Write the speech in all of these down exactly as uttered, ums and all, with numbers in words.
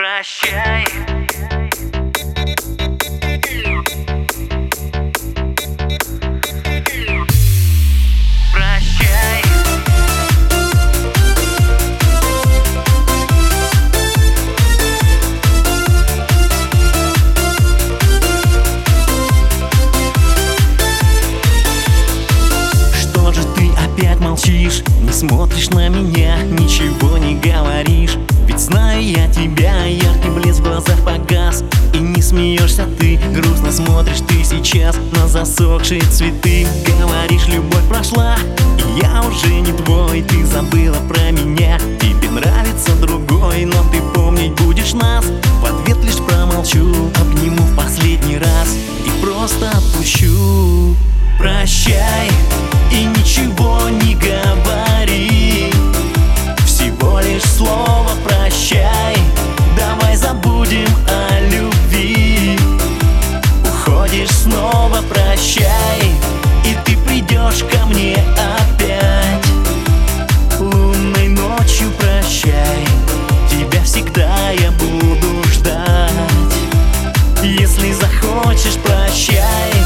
Прощай. Прощай. Что же ты опять молчишь? Не смотришь на меня, ничего не говоришь. Ведь знаю я тебя, яркий блеск в глазах погас. И не смеешься ты, грустно смотришь ты сейчас на засохшие цветы. Говоришь, любовь прошла, и я уже не твой. Ты забыла про меня, тебе нравится другой. Но ты помнить будешь нас, в ответ лишь промолчу. Обниму в последний раз и просто отпущу. Прощай и ничего не говори, всего лишь слово прощай. Давай забудем о любви. Уходишь снова, прощай, и ты придешь ко мне опять. Лунной ночью прощай, тебя всегда я буду ждать. Если захочешь, прощай.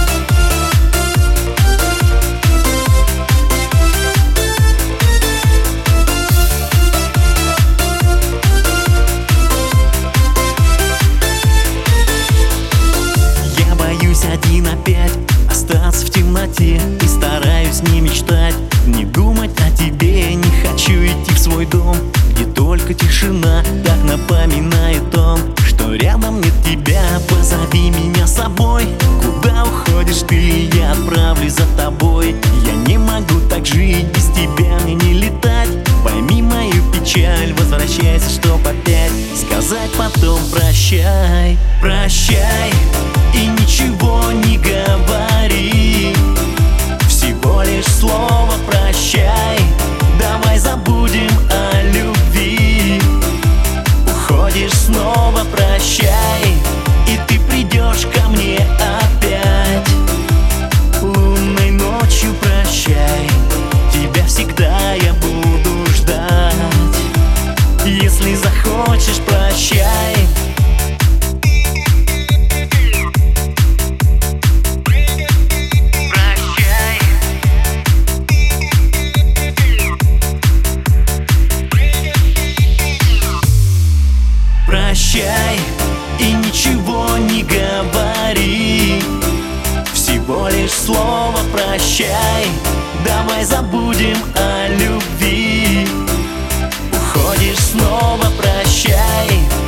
Один опять остаться в темноте, и стараюсь не мечтать, не думать о тебе. Не хочу идти в свой дом, где только тишина. Так напоминает он, что рядом нет тебя. Позови меня с собой, куда уходишь ты, я отправлюсь за тобой. Я не могу так жить, без тебя мне не летать. Пойми мою печаль, возвращайся, чтоб опять сказать потом прощай. Прощай и ничего не говори, всего лишь слово прощай. Давай забудем о любви. Уходишь снова, прощай, и ты придешь ко мне опять. Лунной ночью прощай, тебя всегда я буду ждать. Если захочешь, прощай. Прощай и ничего не говори, всего лишь слово прощай. Давай забудем о любви. Уходишь снова, прощай.